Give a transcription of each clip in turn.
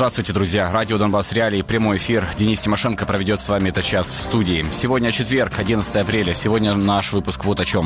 Здравствуйте, друзья. Радио «Донбасс Реалии», прямой эфир. Денис Тимошенко проведет с вами этот час в студии. Сегодня четверг, 11 апреля. Сегодня наш выпуск вот о чем.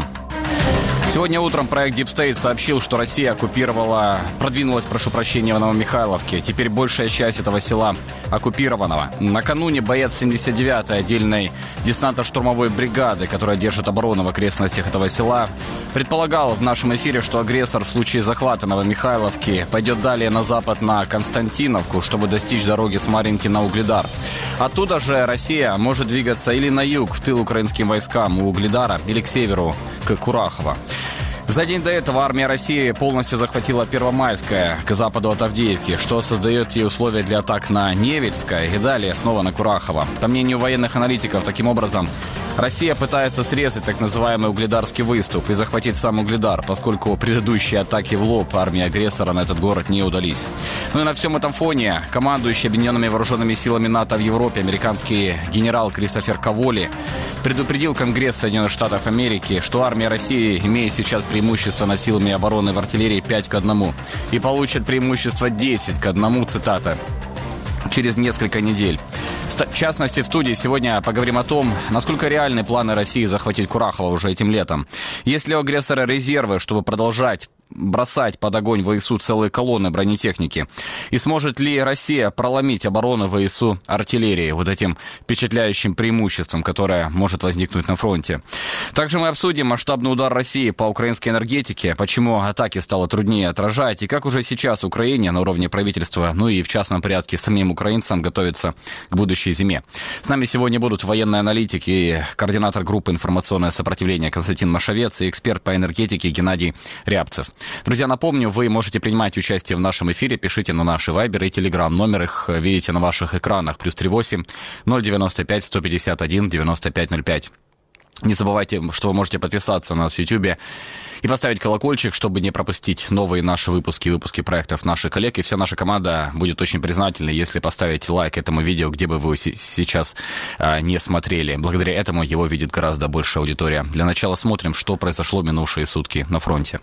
Сегодня утром проект Deep State сообщил, что Россия продвинулась, в Новомихайловке. Теперь большая часть этого села оккупированного. Накануне боец 79-й отдельной десантно-штурмовой бригады, которая держит оборону в окрестностях этого села, предполагал в нашем эфире, что агрессор в случае захвата Новомихайловки пойдет далее на запад на Константиновку, чтобы достичь дороги с Марьинки на Угледар. Оттуда же Россия может двигаться или на юг, в тыл украинским войскам у Угледара, или к северу, к Курахово. За день до этого армия России полностью захватила Первомайское к западу от Авдеевки, что создает ей условия для атак на Невельское и далее снова на Курахово. По мнению военных аналитиков, таким образом, Россия пытается срезать так называемый угледарский выступ и захватить сам Угледар, поскольку предыдущие атаки в лоб армии агрессора на этот город не удались. Ну и на всем этом фоне командующий Объединенными вооруженными силами НАТО в Европе американский генерал Кристофер Каволи предупредил Конгресс Соединенных Штатов Америки, что армия России имеет сейчас преимущество над силами обороны в артиллерии 5-1 и получит преимущество 10-1, цитата, через несколько недель. В частности, в студии сегодня поговорим о том, насколько реальны планы России захватить Курахово уже этим летом. Есть ли у агрессора резервы, чтобы продолжать бросать под огонь ВСУ целые колонны бронетехники? И сможет ли Россия проломить оборону ВСУ артиллерии, вот этим впечатляющим преимуществом, которое может возникнуть на фронте? Также мы обсудим масштабный удар России по украинской энергетике, почему атаки стало труднее отражать, и как уже сейчас Украине на уровне правительства, ну и в частном порядке самим украинцам готовиться к будущей зиме. С нами сегодня будут военный аналитик и координатор группы «Информационное сопротивление» Константин Машовец и эксперт по энергетике Геннадий Рябцев. Друзья, напомню, вы можете принимать участие в нашем эфире. Пишите на наши Вайбер и Телеграм. Номер их видите на ваших экранах. +38 095 151 9505. Не забывайте, что вы можете подписаться на нас в Ютубе и поставить колокольчик, чтобы не пропустить новые наши выпуски проектов наших коллег. И вся наша команда будет очень признательна, если поставите лайк этому видео, где бы вы сейчас не смотрели. Благодаря этому его видит гораздо большая аудитория. Для начала смотрим, что произошло в минувшие сутки на фронте.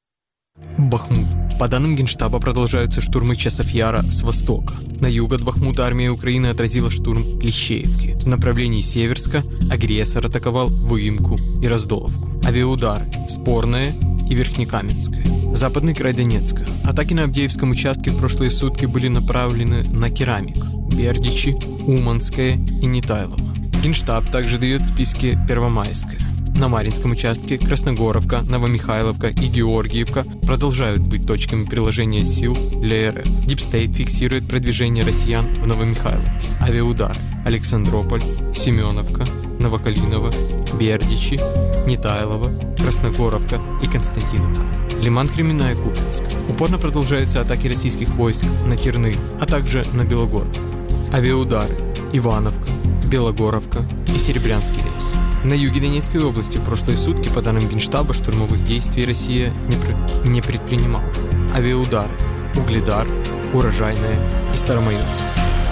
Бахмут. По данным Генштаба, продолжаются штурмы Часов Яра с востока. На юг от Бахмута армия Украины отразила штурм Клещеевки. В направлении Северска агрессор атаковал Выемку и Раздоловку. Авиаудары Спорное и Верхнекаменское. Западный край Донецка. Атаки на Авдеевском участке в прошлые сутки были направлены на Керамик, Бердичи, Уманское и Нетайлово. Генштаб также дает списки Первомайское. На Марьинском участке Красногоровка, Новомихайловка и Георгиевка продолжают быть точками приложения сил для РФ. Deep State фиксирует продвижение россиян в Новомихайловке. Авиаудары Александрополь, Семеновка, Новокалиново, Бердичи, Нетайлово, Красногоровка и Константиновка. Лиман, Кременная, Купинск. Упорно продолжаются атаки российских войск на Терны, а также на Белогорск. Авиаудары Ивановка, Белогоровка и Серебрянский лес. На юге Донецкой области в прошлые сутки, по данным Генштаба, штурмовых действий Россия не предпринимала. Авиаудары Угледар, Урожайная и Старомайорск.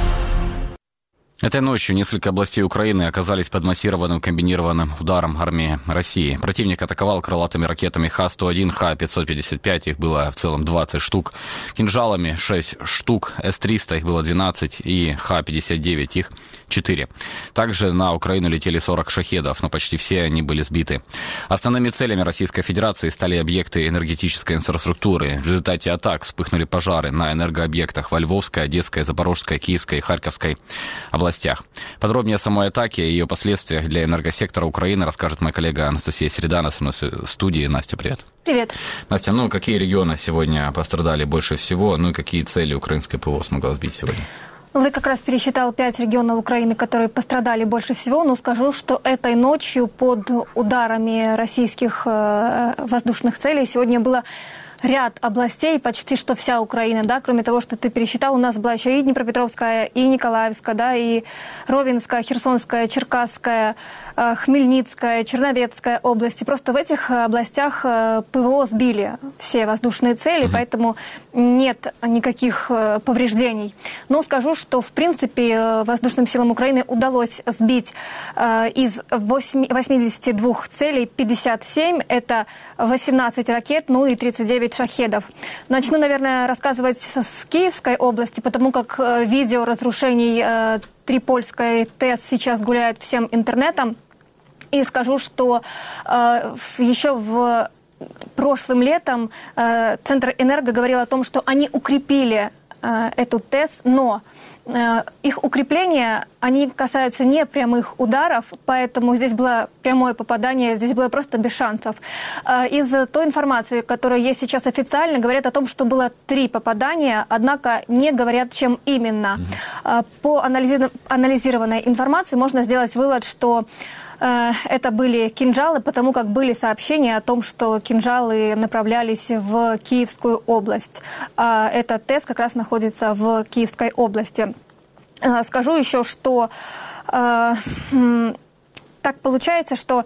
Этой ночью несколько областей Украины оказались под массированным комбинированным ударом армии России. Противник атаковал крылатыми ракетами Х-101, Х-555, их было в целом 20 штук, кинжалами 6 штук, С-300, их было 12, и Х-59, их 4. Также на Украину летели 40 шахедов, но почти все они были сбиты. Основными целями Российской Федерации стали объекты энергетической инфраструктуры. В результате атак вспыхнули пожары на энергообъектах во Львовской, Одесской, Запорожской, Киевской и Харьковской областях. Подробнее о самой атаке и ее последствиях для энергосектора Украины расскажет моя коллега Анастасия Середана в студии. Настя, привет. Привет. Настя, какие регионы сегодня пострадали больше всего, и какие цели украинское ПВО смогло сбить сегодня? Вы как раз пересчитал 5 регионов Украины, которые пострадали больше всего, но скажу, что этой ночью под ударами российских воздушных целей сегодня было ряд областей, почти что вся Украина, да, кроме того, что ты пересчитал, у нас была еще и Днепропетровская, и Николаевская, да, и Ровенская, Херсонская, Черкасская, Хмельницкая, Черновецкая области. Просто в этих областях ПВО сбили все воздушные цели, поэтому нет никаких повреждений. Но скажу, что в принципе воздушным силам Украины удалось сбить из 82 целей 57, это 18 ракет, ну и 39 9 шахедов. Начну, наверное, рассказывать с Киевской области, потому как видео разрушений Трипольской ТЭС сейчас гуляет всем интернетом. И скажу, что еще прошлым летом Центр Энерго говорил о том, что они укрепили эту ТЭС, но их укрепления, они касаются не прямых ударов, поэтому здесь было прямое попадание, здесь было просто без шансов. Из той информации, которая есть сейчас официально, говорят о том, что было 3 попадания, однако не говорят, чем именно. По анализированной информации можно сделать вывод, что это были кинжалы, потому как были сообщения о том, что кинжалы направлялись в Киевскую область. Эта ТЭС как раз находится в Киевской области. Скажу еще, что так получается, что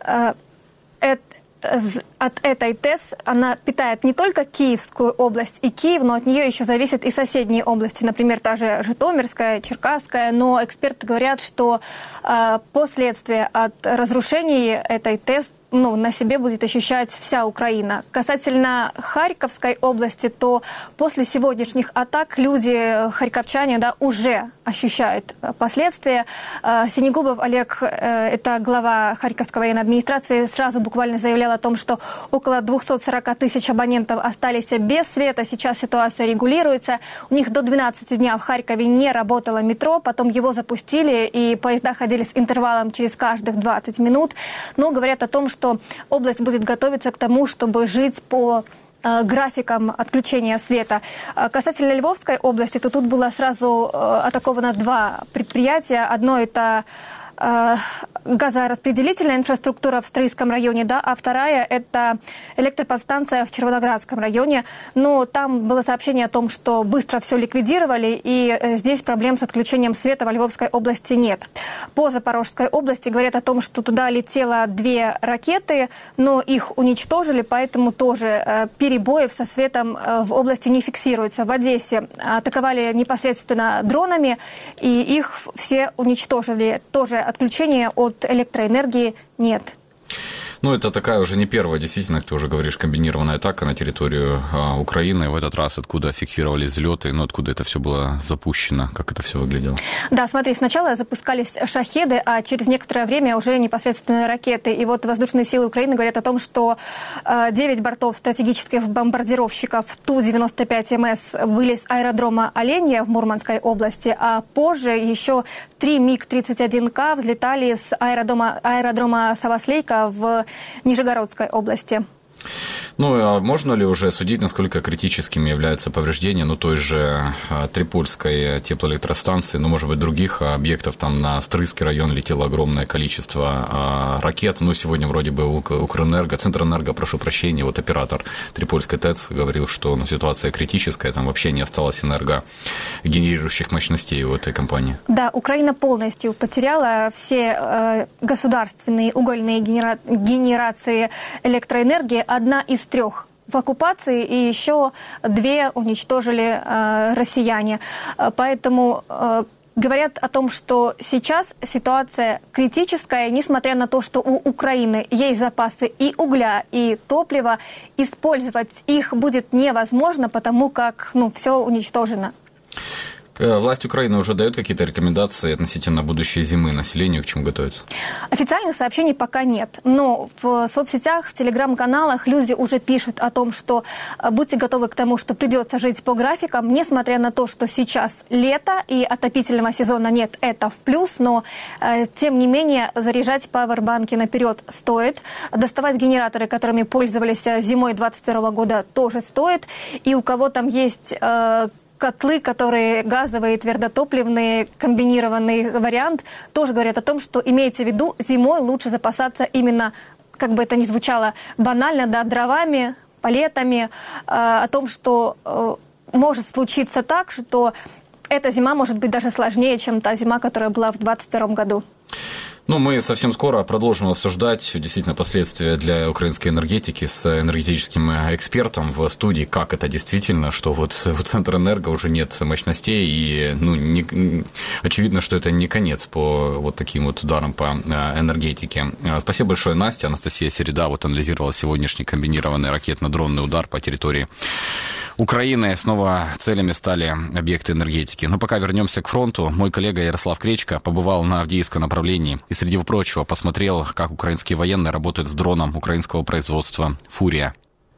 от этой ТЭС она питает не только Киевскую область и Киев, но от нее еще зависят и соседние области, например, та же Житомирская, Черкасская. Но эксперты говорят, что последствия от разрушений этой ТЭС на себе будет ощущать вся Украина. Касательно Харьковской области, то после сегодняшних атак люди, харьковчане, уже ощущают последствия. Синегубов Олег, это глава Харьковской военной администрации, сразу буквально заявлял о том, что около 240 тысяч абонентов остались без света. Сейчас ситуация регулируется. У них до 12 дня в Харькове не работало метро, потом его запустили, и поезда ходили с интервалом через каждых 20 минут. Но говорят о том, что область будет готовиться к тому, чтобы жить по графикам отключения света. Касательно Львовской области, то тут было сразу атаковано 2 предприятия. Одно – это газораспределительная инфраструктура в Стрийском районе, а вторая – это электроподстанция в Червоноградском районе. Но там было сообщение о том, что быстро все ликвидировали, и здесь проблем с отключением света во Львовской области нет. По Запорожской области говорят о том, что туда летело 2 ракеты, но их уничтожили, поэтому тоже перебоев со светом в области не фиксируется. В Одессе атаковали непосредственно дронами, и их все уничтожили. Тоже отключения от электроэнергии нет. Это такая уже не первая, действительно, как ты уже говоришь, комбинированная атака на территорию Украины. В этот раз откуда фиксировались взлеты, откуда это все было запущено, как это все выглядело? Да, смотри, сначала запускались шахеды, а через некоторое время уже непосредственно ракеты. И вот воздушные силы Украины говорят о том, что 9 бортов стратегических бомбардировщиков Ту-95МС были с аэродрома Оленья в Мурманской области, а позже еще 3 МиГ-31К взлетали с аэродрома Саваслейка в Нижегородской области. А можно ли уже судить, насколько критическими являются повреждения, той же Трипольской теплоэлектростанции, может быть, других объектов, там на Стрийский район летело огромное количество ракет, сегодня вроде бы Укрэнерго, Центрэнерго, прошу прощения, оператор Трипольской ТЭЦ говорил, что ситуация критическая, там вообще не осталось энергогенерирующих мощностей у этой компании. Да, Украина полностью потеряла все государственные угольные генерации электроэнергии, одна из 3 в оккупации, и еще 2 уничтожили россияне. Поэтому говорят о том, что сейчас ситуация критическая, несмотря на то, что у Украины есть запасы и угля, и топлива, использовать их будет невозможно, потому как все уничтожено. Власть Украины уже дает какие-то рекомендации относительно будущей зимы населению, к чему готовиться? Официальных сообщений пока нет, но в соцсетях, в телеграм-каналах люди уже пишут о том, что будьте готовы к тому, что придется жить по графикам, несмотря на то, что сейчас лето и отопительного сезона нет, это в плюс, но тем не менее заряжать пауэрбанки наперед стоит, доставать генераторы, которыми пользовались зимой 2022 года, тоже стоит, и у кого там есть котлы, которые газовые, твердотопливные, комбинированный вариант, тоже говорят о том, что имеется в виду, зимой лучше запасаться именно, как бы это ни звучало банально, дровами, палетами, о том, что может случиться так, что эта зима может быть даже сложнее, чем та зима, которая была в 2022 году. Ну, мы совсем скоро продолжим обсуждать действительно последствия для украинской энергетики с энергетическим экспертом в студии, как это действительно, что вот в Центрэнерго уже нет мощностей, и очевидно, что это не конец по вот таким вот ударам по энергетике. Спасибо большое, Настя. Анастасия Середа вот анализировала сегодняшний комбинированный ракетно-дронный удар по территории Украины. Снова целями стали объекты энергетики. Но пока вернемся к фронту. Мой коллега Ярослав Кречко побывал на Авдеевском направлении и, среди прочего, посмотрел, как украинские военные работают с дроном украинского производства «Фурия».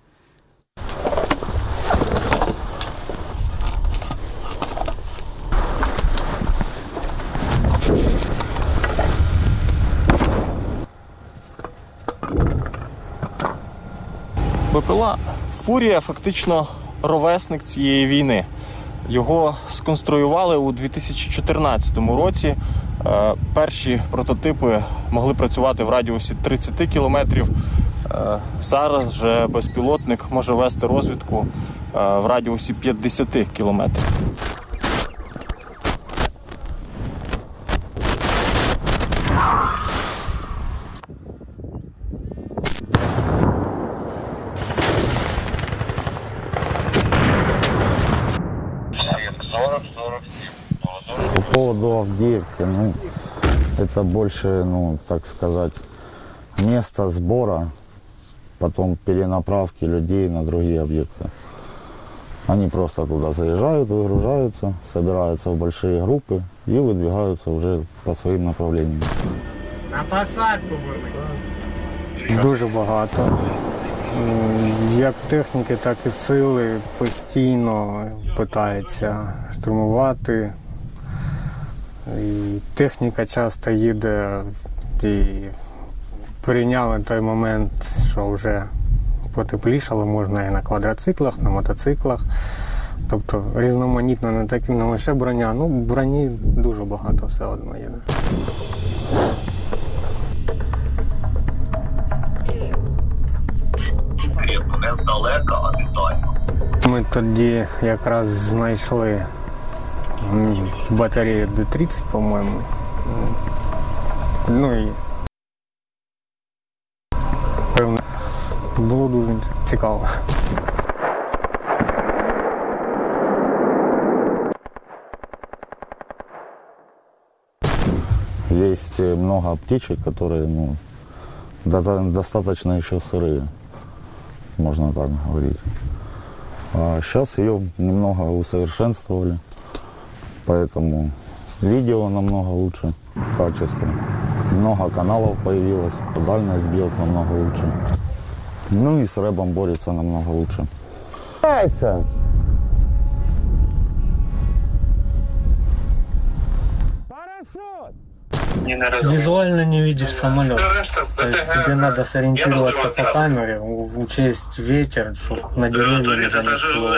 БПЛА «Фурія» фактично ровесник цієї війни. Його сконструювали у 2014 році. Перші прототипи могли працювати в радіусі 30 кілометрів. Зараз же безпілотник може вести розвідку в радіусі 50 кілометрів. По поводу Авдеевки, это больше, так сказать, место сбора, потом перенаправки людей на другие объекты. Они просто туда заезжают, выгружаются, собираются в большие группы и выдвигаются уже по своим направлениям. На посадку були. Дуже багато. Як техніки, так і сили постійно питаються штурмувати. І техніка часто їде, і прийняли той момент, що вже потеплішало, можна і на квадроциклах, на мотоциклах. Тобто різноманітно, не лише броня, броні дуже багато все одно їде. Не здалека, а детально. Ми тоді якраз знайшли батарею Д-30, по-моєму. І певно, було дуже цікаво. Есть много птичек, которые достаточно еще сырые, можно так говорить. А сейчас ее немного усовершенствовали, поэтому видео намного лучше качество. Много каналов появилось, дальность бьет намного лучше. И с рэбом борется намного лучше. Визуально не видишь самолет. То есть тебе надо сориентироваться по камере, учесть ветер, чтобы на деревья не занесло.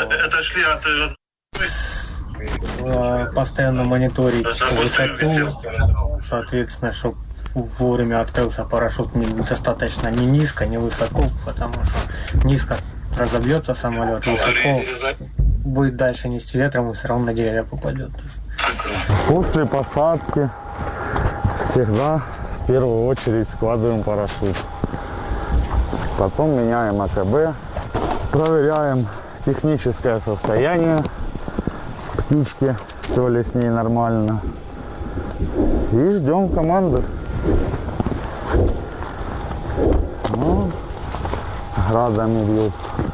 Постоянно мониторить высоту, соответственно, чтобы вовремя открылся парашют достаточно не низко, не высоко, потому что низко разобьется самолет, высоко будет дальше нести ветром и все равно на деревья попадет. После посадки всегда в первую очередь складываем парашют. Потом меняем АКБ, проверяем техническое состояние птички, все ли с ней нормально. И ждем команды. Градами бьют.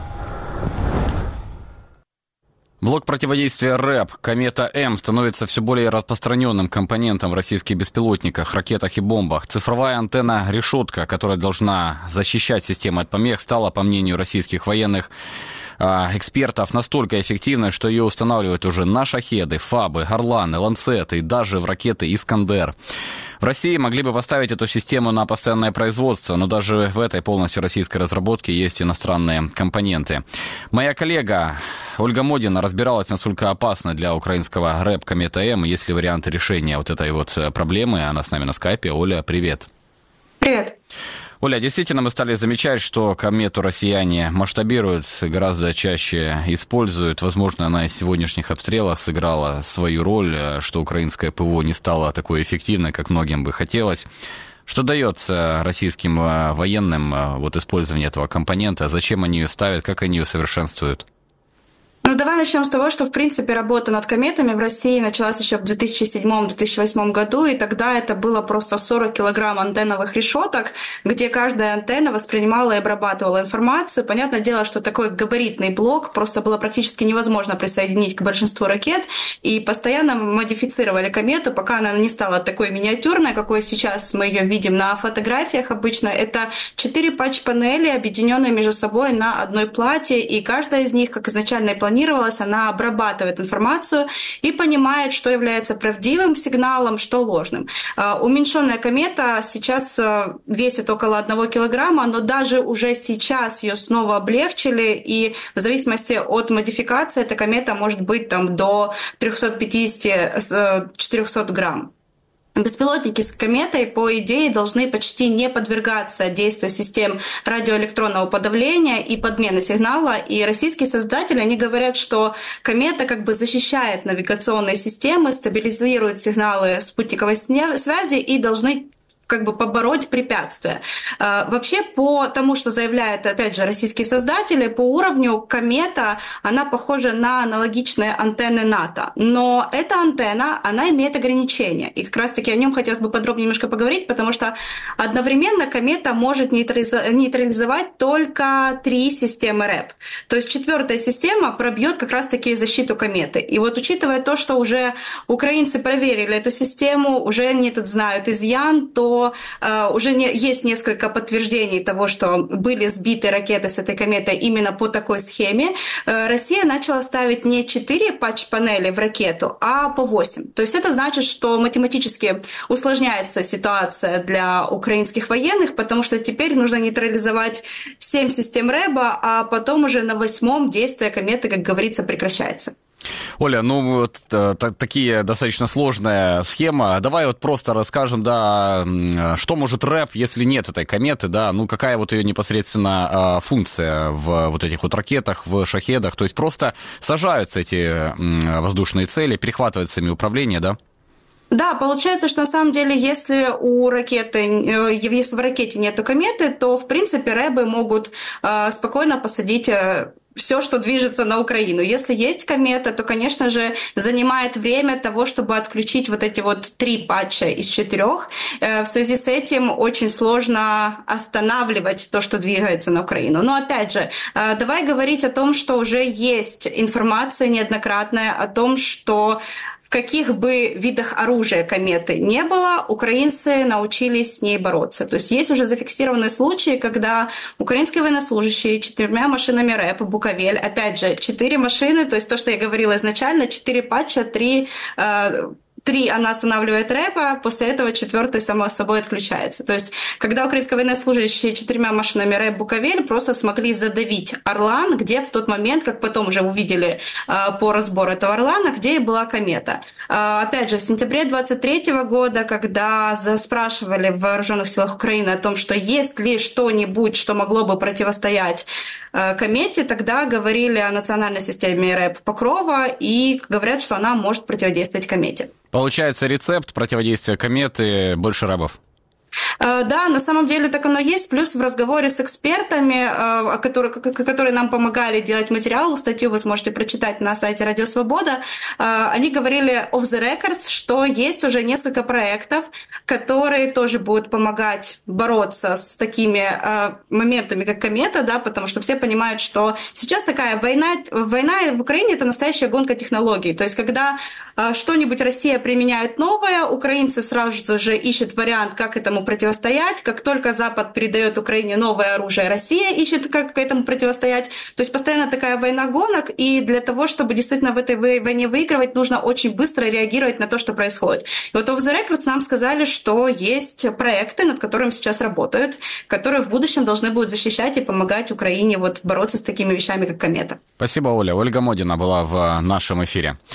Блок противодействия РЭП «Комета-М» становится все более распространенным компонентом в российских беспилотниках, ракетах и бомбах. Цифровая антенна-решетка, которая должна защищать систему от помех, стала, по мнению российских военных экспертов, настолько эффективной, что ее устанавливают уже на «Шахеды», «Фабы», «Орланы», «Ланцеты» и даже в ракеты «Искандер». В России могли бы поставить эту систему на постоянное производство, но даже в этой полностью российской разработке есть иностранные компоненты. Моя коллега Ольга Модина разбиралась, насколько опасно для украинского РЭП «Комета-М», есть ли варианты решения вот этой вот проблемы. Она с нами на скайпе. Оля, привет. Привет. Оля, действительно мы стали замечать, что комету россияне масштабируют, гораздо чаще используют. Возможно, она и в сегодняшних обстрелах сыграла свою роль, что украинское ПВО не стало такой эффективной, как многим бы хотелось. Что дается российским военным вот использование этого компонента? Зачем они ее ставят? Как они ее совершенствуют? Ну, давай начнем с того, что, в принципе, работа над кометами в России началась еще в 2007-2008 году, и тогда это было просто 40 килограмм антенновых решеток, где каждая антенна воспринимала и обрабатывала информацию. Понятное дело, что такой габаритный блок просто было практически невозможно присоединить к большинству ракет, и постоянно модифицировали комету, пока она не стала такой миниатюрной, какой сейчас мы ее видим на фотографиях обычно. Это 4 патч-панели, объединенные между собой на одной плате, и каждая из них, как изначально и планировалась, она обрабатывает информацию и понимает, что является правдивым сигналом, что ложным. Уменьшенная комета сейчас весит около 1 килограмма, но даже уже сейчас ее снова облегчили, и в зависимости от модификации эта комета может быть там, до 350-400 грамм. Беспилотники с кометой, по идее, должны почти не подвергаться действию систем радиоэлектронного подавления и подмены сигнала. И российские создатели, они говорят, что комета как бы защищает навигационные системы, стабилизирует сигналы спутниковой связи и должны как бы побороть препятствия. Вообще, по тому, что заявляют, опять же, российские создатели, по уровню комета, она похожа на аналогичные антенны НАТО. Но эта антенна, она имеет ограничения. И как раз-таки о нем хотелось бы подробнее немножко поговорить, потому что одновременно комета может нейтрализовать только 3 системы РЭП. То есть 4-я система пробьет как раз-таки защиту кометы. И вот учитывая то, что уже украинцы проверили эту систему, уже они тут знают изъян, то уже есть несколько подтверждений того, что были сбиты ракеты с этой кометой именно по такой схеме. Россия начала ставить не 4 патч-панели в ракету, а по 8. То есть это значит, что математически усложняется ситуация для украинских военных, потому что теперь нужно нейтрализовать 7 систем РЭБа, а потом уже на 8-м действие кометы, как говорится, прекращается. Оля, ну вот такие достаточно сложная схема. Давай вот просто расскажем, да, что может РЭП, если нет этой кометы, да, ну какая вот ее непосредственно функция в вот этих вот ракетах, в шахедах, то есть просто сажаются эти воздушные цели, перехватывают сами управление, да? Да, получается, что на самом деле, если в ракете нету кометы, то, в принципе, рэбы могут спокойно посадить все, что движется на Украину. Если есть комета, то, конечно же, занимает время того, чтобы отключить вот эти вот 3 патча из 4. В связи с этим очень сложно останавливать то, что двигается на Украину. Но, опять же, давай говорить о том, что уже есть информация неоднократная о том, что в каких бы видах оружия кометы не было, украинцы научились с ней бороться. То есть есть уже зафиксированные случаи, когда украинские военнослужащие 4 машинами РЭП «Буковель», опять же, 4 машины, то есть то, что я говорила изначально, 4 патча, 3 она останавливает рэпа, после этого 4-й само собой отключается. То есть, когда украинские военнослужащие 4 машинами рэп «Буковель» просто смогли задавить «Орлан», где в тот момент, как потом уже увидели по разбору этого «Орлана», где и была комета. Опять же, в сентябре 2023 года, когда спрашивали в Вооруженных силах Украины о том, что есть ли что-нибудь, что могло бы противостоять комете, тогда говорили о национальной системе РЭП Покрова и говорят, что она может противодействовать комете. Получается, рецепт противодействия кометы — больше рэбов. Да, на самом деле так оно есть. Плюс в разговоре с экспертами, которые нам помогали делать материал, статью вы сможете прочитать на сайте Радио Свобода, они говорили off the records, что есть уже несколько проектов, которые тоже будут помогать бороться с такими моментами, как комета, да, потому что все понимают, что сейчас такая война в Украине — это настоящая гонка технологий. То есть когда что-нибудь Россия применяет новое, украинцы сразу же ищут вариант, как этому противостоять. Как только Запад передает Украине новое оружие, Россия ищет, как этому противостоять. То есть постоянно такая война гонок, и для того, чтобы действительно в этой войне выигрывать, нужно очень быстро реагировать на то, что происходит. И вот off the records нам сказали, что есть проекты, над которыми сейчас работают, которые в будущем должны будут защищать и помогать Украине вот бороться с такими вещами, как комета. Спасибо, Оля. Ольга Модина была в нашем эфире.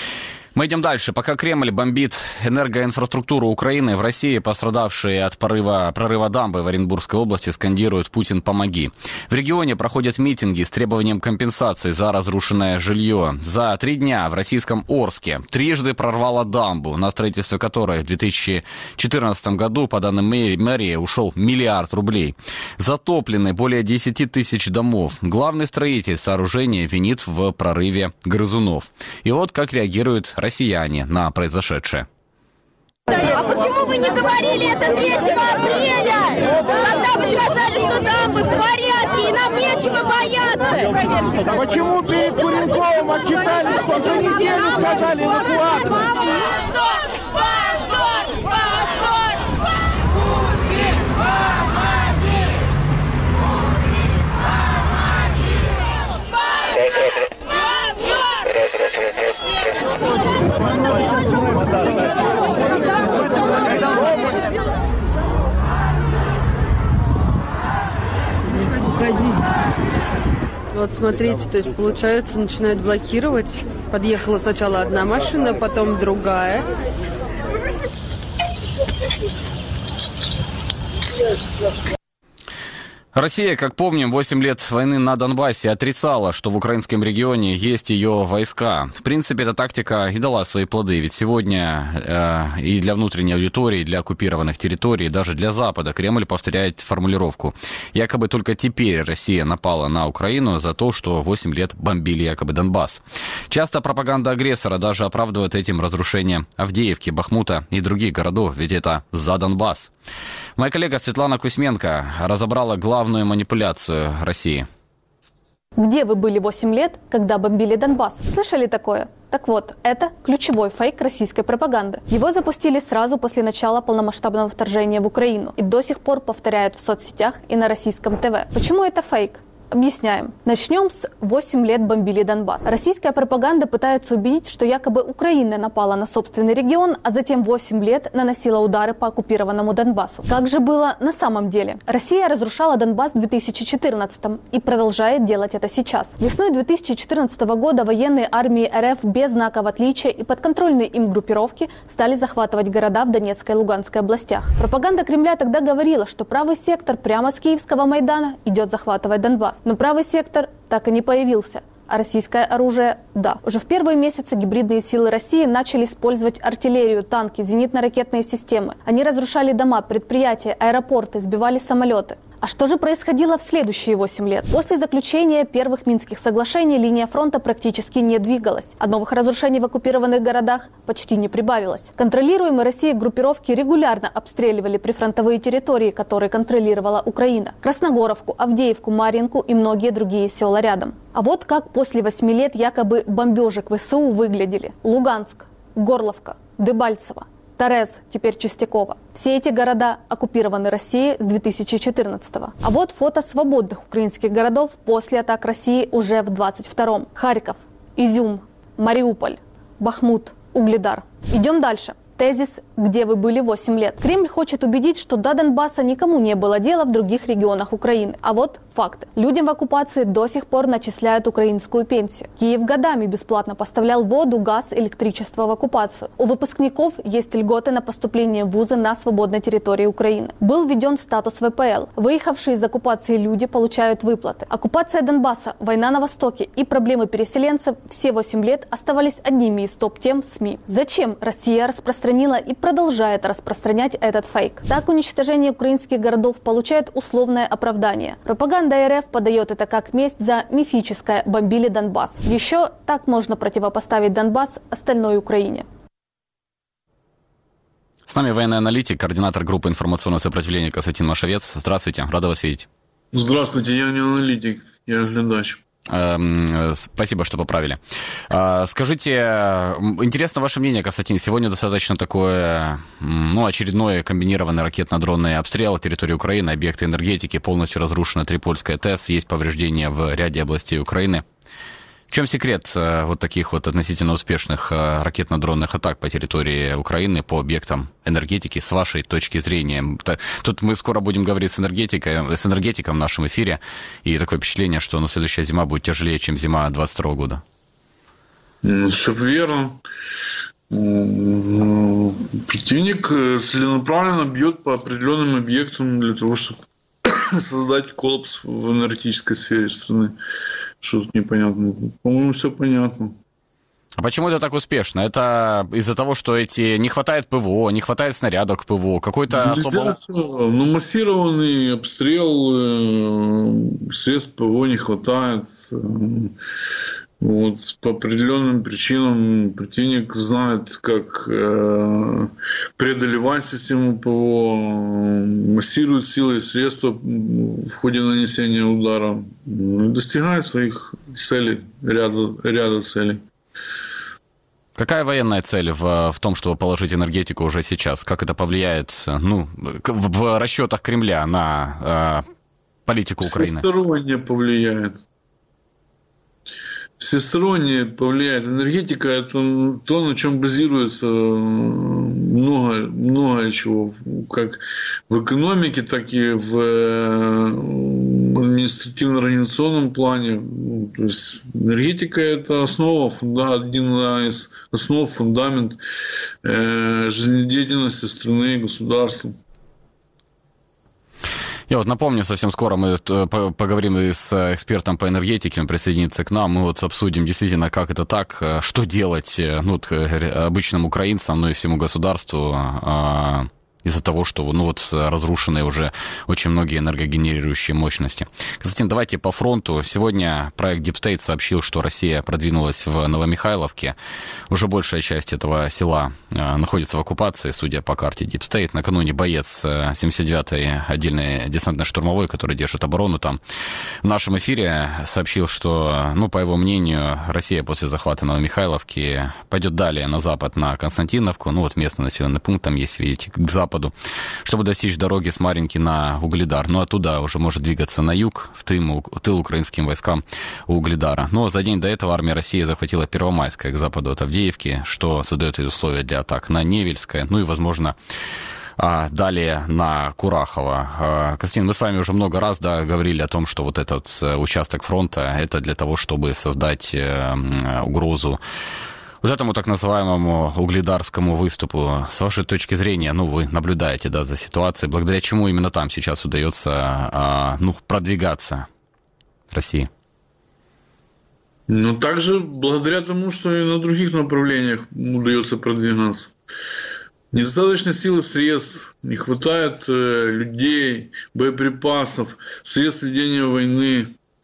Мы идем дальше. Пока Кремль бомбит энергоинфраструктуру Украины, в России пострадавшие от прорыва дамбы в Оренбургской области скандируют «Путин, помоги». В регионе проходят митинги с требованием компенсации за разрушенное жилье. За 3 дня в российском Орске трижды прорвало дамбу, на строительство которой в 2014 году, по данным мэрии, ушел 1 миллиард рублей. Затоплены более 10 тысяч домов. Главный строитель сооружения винит в прорыве грызунов. И вот как реагируют россияне на произошедшее. А почему вы не говорили это 3 апреля? Когда вы сказали, что дамбы в порядке и нам нечего бояться? Почему перед Куренковым отчитались, что за неделю сказали эвакуацию? Вот смотрите, то есть получается, начинают блокировать. Подъехала сначала одна машина, потом другая. Россия, как помним, 8 лет войны на Донбассе отрицала, что в украинском регионе есть ее войска. В принципе, эта тактика и дала свои плоды. Ведь сегодня и для внутренней аудитории, и для оккупированных территорий, и даже для Запада Кремль повторяет формулировку. Якобы только теперь Россия напала на Украину за то, что 8 лет бомбили якобы Донбасс. Часто пропаганда агрессора даже оправдывает этим разрушение Авдеевки, Бахмута и других городов, ведь это за Донбасс. Моя коллега Светлана Кузьменко разобрала главную манипуляцию России. Где вы были 8 лет, когда бомбили Донбасс? Слышали такое? Так вот, это ключевой фейк российской пропаганды. Его запустили сразу после начала полномасштабного вторжения в Украину и до сих пор повторяют в соцсетях и на российском ТВ. Почему это фейк? Объясняем. Начнем с 8 лет бомбили Донбасс. Российская пропаганда пытается убедить, что якобы Украина напала на собственный регион, а затем 8 лет наносила удары по оккупированному Донбассу. Как же было на самом деле? Россия разрушала Донбасс в 2014 и продолжает делать это сейчас. Весной 2014 года военные армии РФ без знаков отличия и подконтрольные им группировки стали захватывать города в Донецкой и Луганской областях. Пропаганда Кремля тогда говорила, что правый сектор прямо с Киевского Майдана идет захватывать Донбасс. Но правый сектор так и не появился. А российское оружие – да. Уже в первые месяцы гибридные силы России начали использовать артиллерию, танки, зенитно-ракетные системы. Они разрушали дома, предприятия, аэропорты, сбивали самолеты. А что же происходило в следующие 8 лет? После заключения первых Минских соглашений линия фронта практически не двигалась, а новых разрушений в оккупированных городах почти не прибавилось. Контролируемые Россией группировки регулярно обстреливали прифронтовые территории, которые контролировала Украина. Красногоровку, Авдеевку, Марьинку и многие другие села рядом. А вот как после 8 лет якобы бомбежек ВСУ выглядели. Луганск, Горловка, Дебальцево, Торез, теперь Чистякова. Все эти города оккупированы Россией с 2014-го. А вот фото свободных украинских городов после атак России уже в 22-м. Харьков, Изюм, Мариуполь, Бахмут, Угледар. Идем дальше. Тезис «Где вы были 8 лет?». Кремль хочет убедить, что до Донбасса никому не было дела в других регионах Украины. А вот факты. Людям в оккупации до сих пор начисляют украинскую пенсию. Киев годами бесплатно поставлял воду, газ, электричество в оккупацию. У выпускников есть льготы на поступление в вузы на свободной территории Украины. Был введен статус ВПЛ. Выехавшие из оккупации люди получают выплаты. Оккупация Донбасса, война на Востоке и проблемы переселенцев все 8 лет оставались одними из топ-тем в СМИ. Зачем Россия распространяла и продолжает распространять этот фейк? Так уничтожение украинских городов получает условное оправдание. Пропаганда РФ подает это как месть за мифическое «бомбили Донбасс». Еще так можно противопоставить Донбасс остальной Украине. С нами военный аналитик, координатор группы информационного сопротивления Константин Машовец. Здравствуйте, рада вас видеть. Здравствуйте, я не аналитик, я глядач. Спасибо, что поправили. Скажите, интересно ваше мнение, Константин. Сегодня достаточно такое, очередной комбинированный ракетно-дронный обстрел территории Украины, объекты энергетики, полностью разрушена Трипольская ТЭС, есть повреждения в ряде областей Украины. В чем секрет вот таких вот относительно успешных ракетно-дронных атак по территории Украины, по объектам энергетики, с вашей точки зрения? Тут мы скоро будем говорить с энергетиком в нашем эфире, и такое впечатление, что следующая зима будет тяжелее, чем зима 2022 года. Все верно. Противник целенаправленно бьет по определенным объектам для того, чтобы создать коллапс в энергетической сфере страны. Что тут непонятно? По-моему, все понятно. А почему это так успешно? Это из-за того, что не хватает ПВО, не хватает снарядов к ПВО, какой-то особо... массированный обстрел, средств ПВО не хватает. Вот, по определенным причинам противник знает, как преодолевать систему ПВО, массирует силы и средства в ходе нанесения удара, достигает своих целей, ряда целей. Какая военная цель в том, чтобы положить энергетику уже сейчас? Как это повлияет в расчетах Кремля на политику Украины? Всесторонне повлияет. Всесторонне повлияет. Энергетика – это то, на чем базируется много чего, как в экономике, так и в административно-организационном плане. То есть энергетика – это основа, один из основ, фундамент жизнедеятельности страны, государства. Я вот напомню, совсем скоро мы поговорим и с экспертом по энергетике, он присоединится к нам, мы вот обсудим действительно, как это так, что делать обычным украинцам, и всему государству из-за того, что разрушены уже очень многие энергогенерирующие мощности. Константин, давайте по фронту. Сегодня проект Deep State сообщил, что Россия продвинулась в Новомихайловке. Уже большая часть этого села находится в оккупации, судя по карте Deep State. Накануне боец 79-й отдельной десантно-штурмовой, который держит оборону там, в нашем эфире сообщил, что, по его мнению, Россия после захвата Новомихайловки пойдет далее на запад, на Константиновку. Местный населенный пункт там есть, видите, к западу, чтобы достичь дороги с Марьинки на Угледар. Оттуда уже может двигаться на юг, в тыл украинским войскам у Угледара. Но за день до этого армия России захватила Первомайское к западу от Авдеевки, что создает условия для атак на Невельское, и, возможно, далее на Курахово. Константин, мы с вами уже много раз говорили о том, что вот этот участок фронта – это для того, чтобы создать угрозу вот этому так называемому угледарскому выступу. С вашей точки зрения, вы наблюдаете за ситуацией, благодаря чему именно там сейчас удается продвигаться России? Также благодаря тому, что и на других направлениях удается продвигаться. Недостаточно сил и средств, не хватает людей, боеприпасов, средств ведения войны.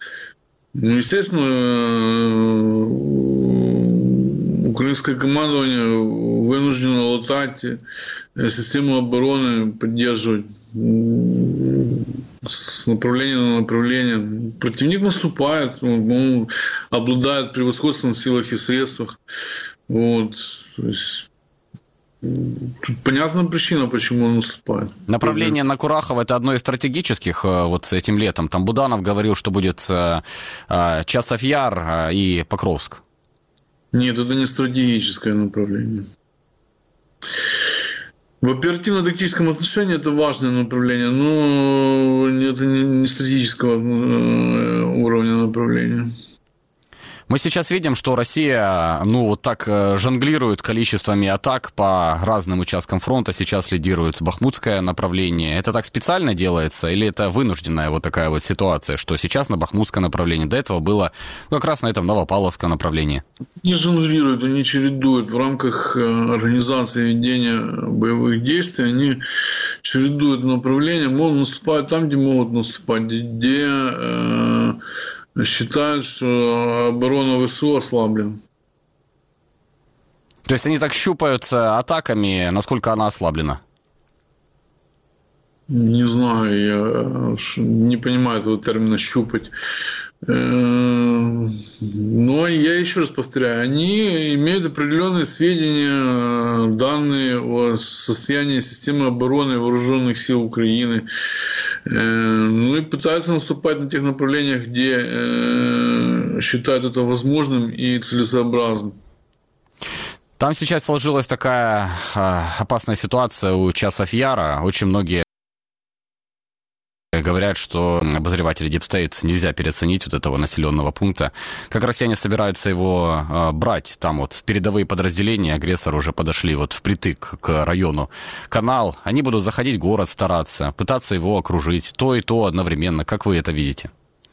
Естественно, украинское командование вынуждено латать систему обороны, поддерживать с направления на направление. Противник наступает, он обладает превосходством в силах и средствах. То есть тут понятна причина, почему он наступает. Направление на Курахово – это одно из стратегических с этим летом. Там Буданов говорил, что будет Часов Яр и Покровск. Нет, это не стратегическое направление. В оперативно-тактическом отношении это важное направление, но это не стратегического уровня направления. Мы сейчас видим, что Россия, так жонглирует количествами атак по разным участкам фронта. Сейчас лидирует бахмутское направление. Это так специально делается или это вынужденная такая ситуация, что сейчас на бахмутское направление? До этого было как раз на этом новопавловское направлении. Не жонглируют, они чередуют. В рамках организации ведения боевых действий они чередуют направления. Наступают там, где могут наступать, где считают, что оборона ВСУ ослаблена. То есть они так щупают атаками, насколько она ослаблена? Не знаю, я не понимаю этого термина «щупать». Но я еще раз повторяю, они имеют определенные сведения, данные о состоянии системы обороны вооруженных сил Украины, и пытаются наступать на тех направлениях, где считают это возможным и целесообразным. Там сейчас сложилась такая опасная ситуация у Часов Яра. Очень многие говорят, что обозреватели Deep State нельзя переоценить вот этого населенного пункта. Как россияне собираются его брать? Там вот передовые подразделения агрессора уже подошли вот впритык к району Канал. Они будут заходить в город, стараться, пытаться его окружить. То и то одновременно. Как вы это видите?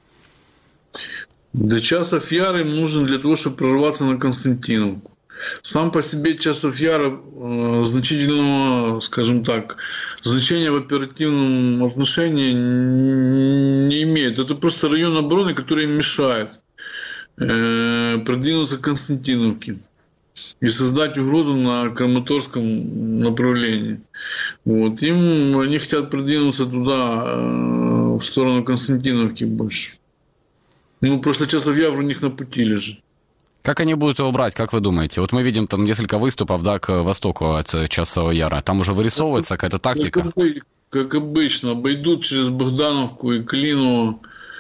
Для часов Яр им нужен для того, чтобы прорваться на Константиновку. Сам по себе Часов Яр значительного, скажем так, значения в оперативном отношении не имеет. Это просто район обороны, который им мешает продвинуться к Константиновке и создать угрозу на Краматорском направлении. Вот. Они хотят продвинуться туда, в сторону Константиновки больше. Просто Часов Яр у них на пути лежит. Как они будут его брать, как вы думаете? Вот мы видим там несколько выступов, да, к востоку от Часового Яра. Там уже вырисовывается какая-то тактика? Как обычно, обойдут через Богдановку и Клину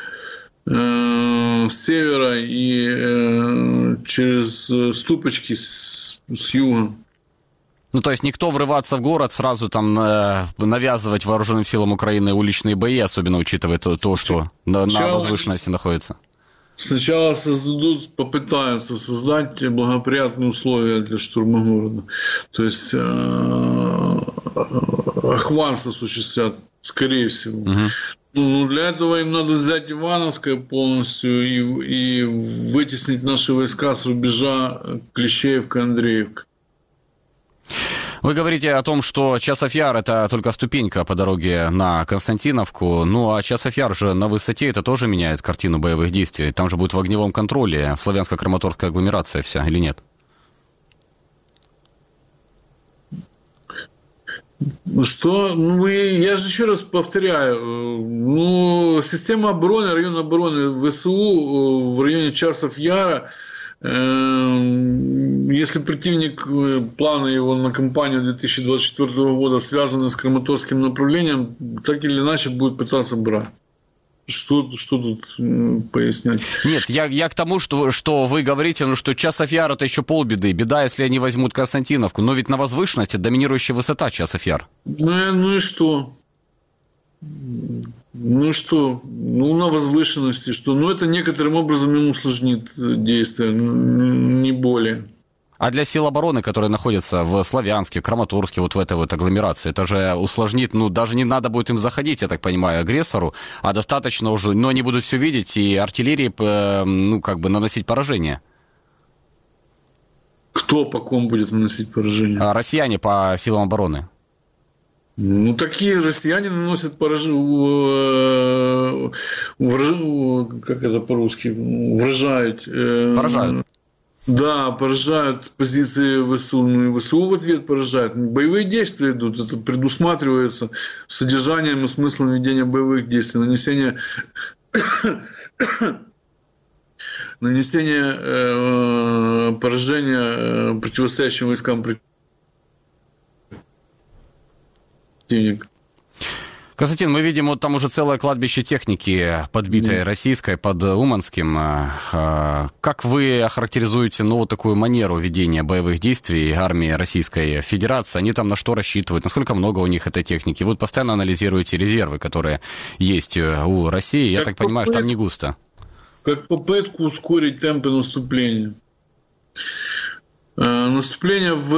с севера и через Ступочки с юга. Ну, то есть никто врываться в город, сразу там навязывать вооруженным силам Украины уличные бои, особенно учитывая то, что на возвышенности находится? Сначала попытаются создать благоприятные условия для штурма города. То есть охват осуществят, скорее всего. Угу. Для этого им надо взять Ивановское полностью и вытеснить наши войска с рубежа Клещеевка-Андреевка. Вы говорите о том, что Часов Яр – это только ступенька по дороге на Константиновку. Ну, а Часов Яр же на высоте, это тоже меняет картину боевых действий. Там же будет в огневом контроле славянско-краматорская агломерация вся, или нет? Что? Я же еще раз повторяю. Система обороны, район обороны ВСУ в районе Часов Яра, если противник, планы его на кампанию 2024 года связаны с Краматорским направлением, так или иначе будет пытаться брать. Что тут пояснять? Нет, я к тому, что вы говорите, что Часов Яр – это еще полбеды. Беда, если они возьмут Константиновку. Но ведь на возвышенности доминирующая высота Часов Яр. Ну и что? На возвышенности, что? Это некоторым образом им усложнит действие, не более. А для сил обороны, которые находятся в Славянске, Краматорске, вот в этой вот агломерации, это же усложнит, даже не надо будет им заходить, я так понимаю, агрессору, а достаточно уже, они будут все видеть, и артиллерии, наносить поражение. Кто по ком будет наносить поражение? Россияне по силам обороны. Такие россияне наносят поражение, как это по-русски, поражают. Да, поражают позиции ВСУ, и ВСУ в ответ поражают. Боевые действия идут, это предусматривается содержанием и смыслом ведения боевых действий, нанесение поражения противостоящим войскам противника. Константин, мы видим, вот там уже целое кладбище техники, подбитой российской, под Уманским. Как вы охарактеризуете такую манеру ведения боевых действий армии Российской Федерации? Они там на что рассчитывают? Насколько много у них этой техники? Вы постоянно анализируете резервы, которые есть у России. Я так понимаю, что там не густо. Как попытку ускорить темпы наступления. Наступление в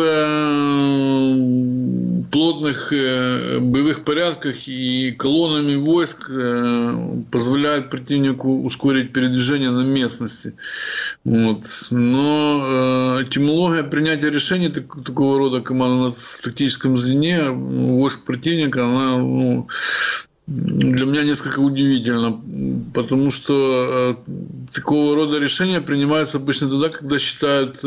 плотных боевых порядках и колоннами войск позволяет противнику ускорить передвижение на местности. Но этимология принятия решений такого рода команды в тактическом звене войск противника, она для меня несколько удивительно, потому что такого рода решения принимаются обычно тогда, когда считают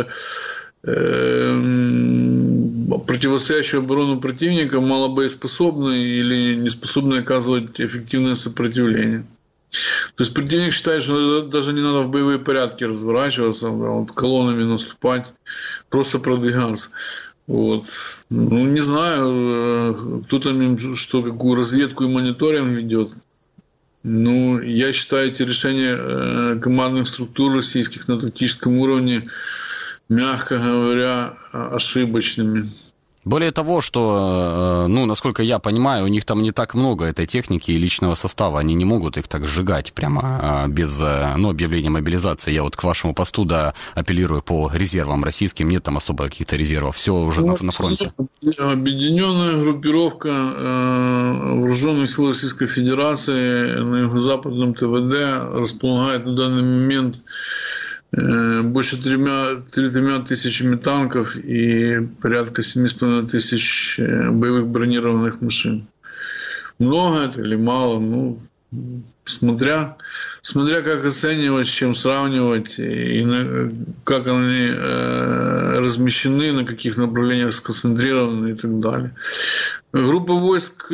противостоящую оборону противника малобоеспособной или неспособной оказывать эффективное сопротивление. То есть противник считает, что даже не надо в боевые порядки разворачиваться, колоннами наступать, просто продвигаться. Не знаю, кто там какую разведку и мониторинг ведет. Я считаю эти решения командных структур российских на тактическом уровне, мягко говоря, ошибочными. Более того, что, насколько я понимаю, у них там не так много этой техники и личного состава. Они не могут их так сжигать прямо без объявления мобилизации. Я вот к вашему посту, апеллирую по резервам российским. Нет там особо каких-то резервов. Все уже на фронте. Объединенная группировка Вооруженных сил Российской Федерации на юго-западном ТВД располагает на данный момент больше 3 тысячами танков и порядка 7,5 тысяч боевых бронированных машин. Много это или мало? Смотря как оценивать, с чем сравнивать, и как они размещены, на каких направлениях сконцентрированы и так далее. Группа войск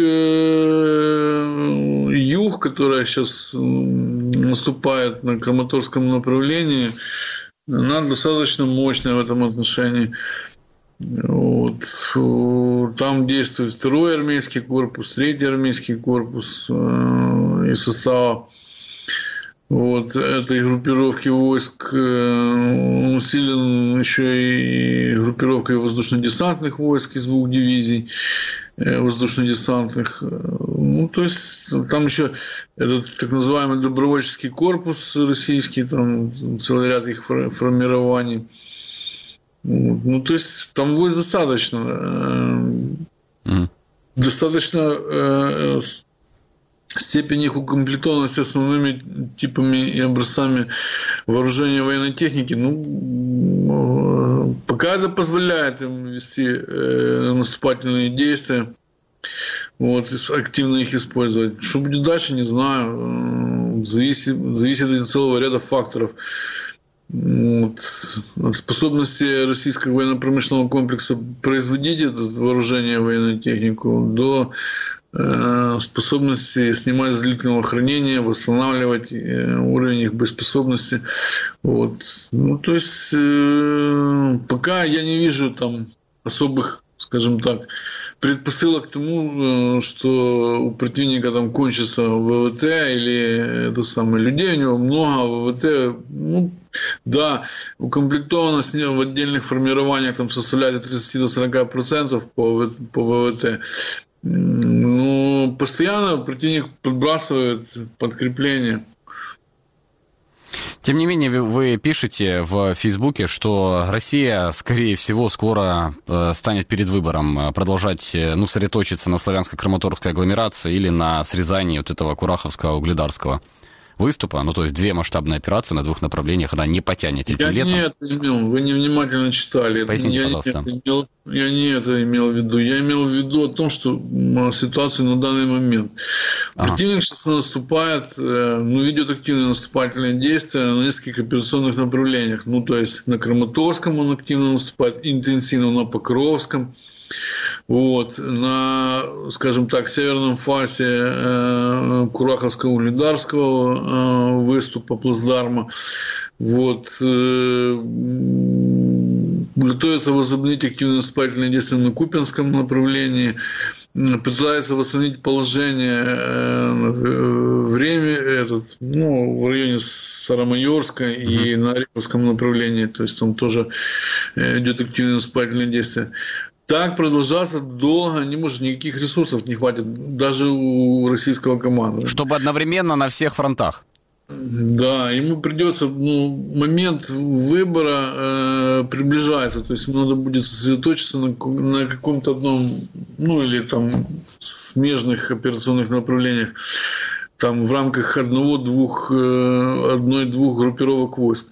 Юг, которая сейчас наступает на Краматорском направлении, она достаточно мощная в этом отношении. Там действует 2-й армейский корпус, 3-й армейский корпус из состава этой группировки войск. Усилен еще и группировкой воздушно-десантных войск из 2 дивизий воздушно-десантных. То есть там еще этот так называемый добровольческий корпус российский, там целый ряд их формирований. То есть там войск достаточно. Достаточно степень их укомплектованности основными типами и образцами вооружения военной техники, пока это позволяет им вести наступательные действия, активно их использовать. Что будет дальше, не знаю. Зависит от целого ряда факторов. От способности российского военно-промышленного комплекса производить это вооружение, военную технику, до способности снимать с длительного хранения, восстанавливать уровень их боеспособности. То есть пока я не вижу там особых, скажем так, предпосылок к тому, что у противника там кончится ВВТ или людей у него много, ВВТ, укомплектованность в отдельных формированиях там составляет от 30 до 40% по ВВТ. Постоянно противник подбрасывает подкрепление. Тем не менее, вы пишете в Фейсбуке, что Россия, скорее всего, скоро станет перед выбором продолжать сосредоточиться на славянско-краматорской агломерации или на срезании этого Кураховского, Угледарского выступа, то есть 2 масштабные операции на 2 направлениях, она не потянет этим летом. Я не это имел, вы невнимательно читали. Поясните, пожалуйста. Я не это имел в виду. Я имел в виду о том, что ситуацию на данный момент. Противник сейчас наступает, ведет активные наступательные действия на нескольких операционных направлениях. То есть на Краматорском он активно наступает, интенсивно на Покровском. На, скажем так, северном фасе Кураховского, Угледарского выступа, плацдарма. Готовится возобновить активные наступательные действия на Купянском направлении. Пытается восстановить положение в районе Старомайорска и на Ореховском направлении. То есть там тоже идет активные наступательные действия. Так продолжаться долго не может, никаких ресурсов не хватит, даже у российского командования. Чтобы одновременно на всех фронтах. Да, ему придется, момент выбора приближается, то есть ему надо будет сосредоточиться на каком-то одном, или там смежных операционных направлениях, там в рамках одной-двух группировок войск.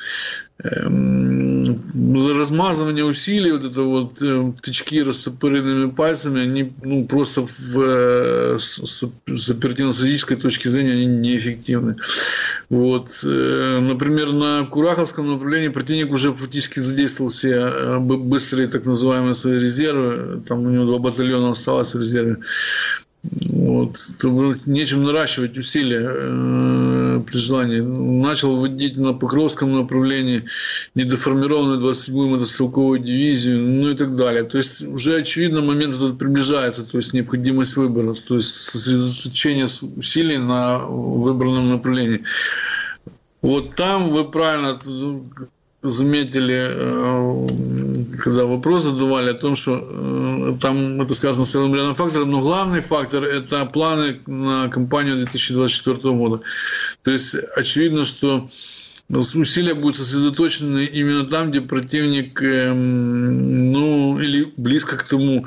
Размазывание усилий, тычки растопыренными пальцами, они просто с оперативно-стратегической точки зрения они неэффективны. Например, на Кураховском направлении противник уже фактически задействовал все быстрые так называемые свои резервы, там у него 2 батальона осталось в резерве. Нечем наращивать усилия при желании. Начал вводить на Покровском направлении недоформированную 27-ю мотострелковую дивизию, и так далее. То есть уже очевидно момент этот приближается, то есть необходимость выбора, то есть сосредоточение усилий на выбранном направлении. Там вы правильно заметили когда вопрос задавали о том, что там это связано с целым рядом факторов, но главный фактор – это планы на кампанию 2024 года. То есть очевидно, что усилия будут сосредоточены именно там, где противник, или близко к тому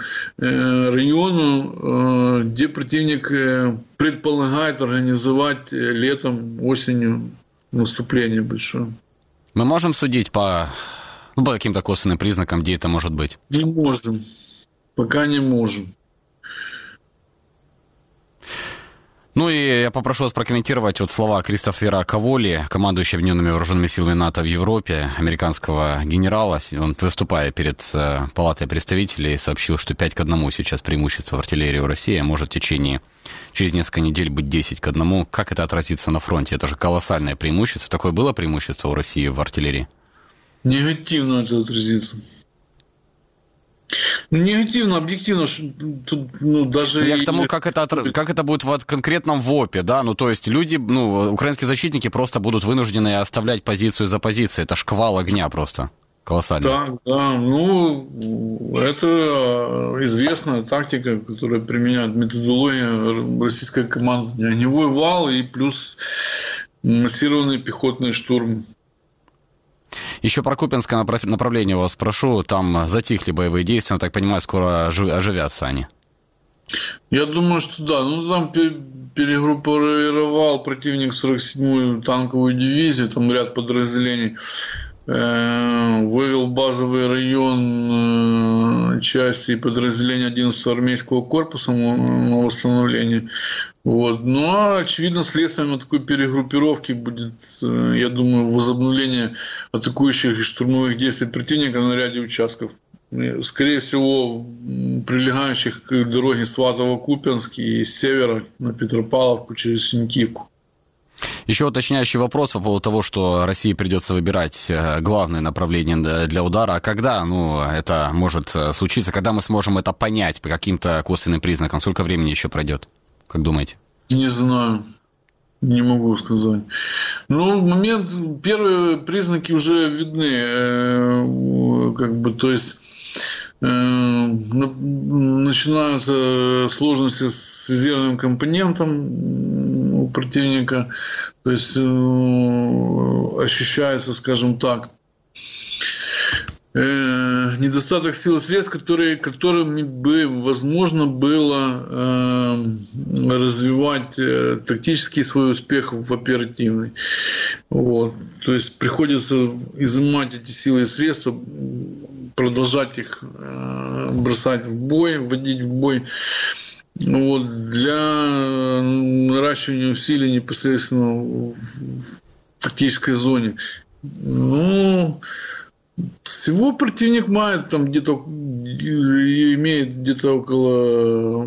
району, где противник предполагает организовать летом, осенью наступление большое. Мы можем судить по каким-то косвенным признакам, где это может быть? Не можем. Пока не можем. Ну и я попрошу вас прокомментировать слова Кристофера Каволи, командующего Объединенными вооруженными силами НАТО в Европе, американского генерала. Он, выступая перед Палатой представителей, сообщил, что 5-1 сейчас преимущество в артиллерии у России, а может в течение через несколько недель быть 10-1. Как это отразится на фронте? Это же колоссальное преимущество. Такое было преимущество у России в артиллерии? Негативно это отразится. Негативно, объективно, тут, даже... Я к тому, как это будет в конкретном ВОПе, да, то есть люди, украинские защитники просто будут вынуждены оставлять позицию за позицией, это шквал огня просто колоссальный. Да, это известная тактика, которую применяет методология российской команды. Огневой вал и плюс массированный пехотный штурм. Еще про Купянское направление вас спрошу. Там затихли боевые действия, но, так понимаю, скоро оживятся они. Я думаю, что да. Там перегруппировал противник 47-ю танковую дивизию, там ряд подразделений. Вывел в базовый район части и подразделения 11-го армейского корпуса на восстановление. Очевидно, следствием такой перегруппировки будет, я думаю, возобновление атакующих и штурмовых действий противника на ряде участков. Скорее всего, прилегающих к дороге Сватово-Купянск и с севера на Петропавловку через Синькивку. Еще уточняющий вопрос по поводу того, что России придется выбирать главное направление для удара. А когда это может случиться? Когда мы сможем это понять по каким-то косвенным признакам? Сколько времени еще пройдет? Как думаете? Не знаю. Не могу сказать. Первые признаки уже видны. То есть начинаются сложности с резервным компонентом у противника. То есть ощущается, скажем так, недостаток сил и средств, которыми бы возможно было развивать тактический свой успех в оперативный. То есть приходится изымать эти силы и средства, продолжать их бросать в бой, вводить в бой. Для наращивания усилий непосредственно в тактической зоне. Всего противник имеет где-то около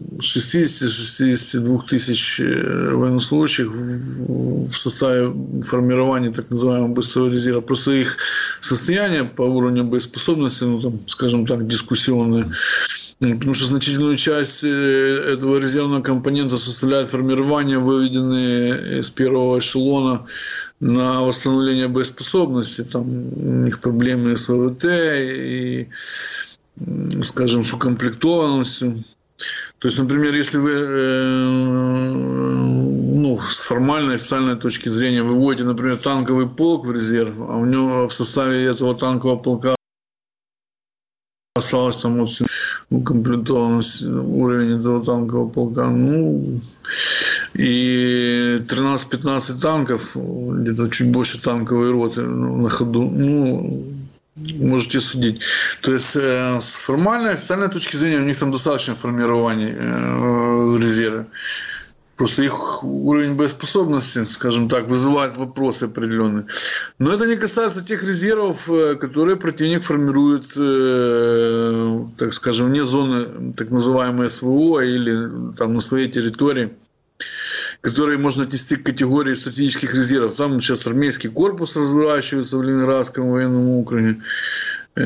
60-62 тысяч военнослужащих в составе формирования так называемого быстрого резерва. Просто их состояние по уровню боеспособности, скажем так, дискуссионное. Потому что значительную часть этого резервного компонента составляет формирование, выведенные из первого эшелона на восстановление боеспособности. Там у них проблемы с ВВТ и, скажем, с укомплектованностью. То есть, например, если вы с формальной, официальной точки зрения выводите, например, танковый полк в резерв, а у него в составе этого танкового полка осталось там укомплектованность, уровень этого танкового полка, и 13-15 танков, где-то чуть больше танковой роты на ходу, можете судить. То есть с формальной, официальной точки зрения у них там достаточно формирований в резерве. Просто их уровень боеспособности, скажем так, вызывает вопросы определенные. Но это не касается тех резервов, которые противник формирует, так скажем, вне зоны так называемой СВО или там на своей территории, которые можно отнести к категории стратегических резервов. Там сейчас армейский корпус разворачивается в Ленинградском военном округе.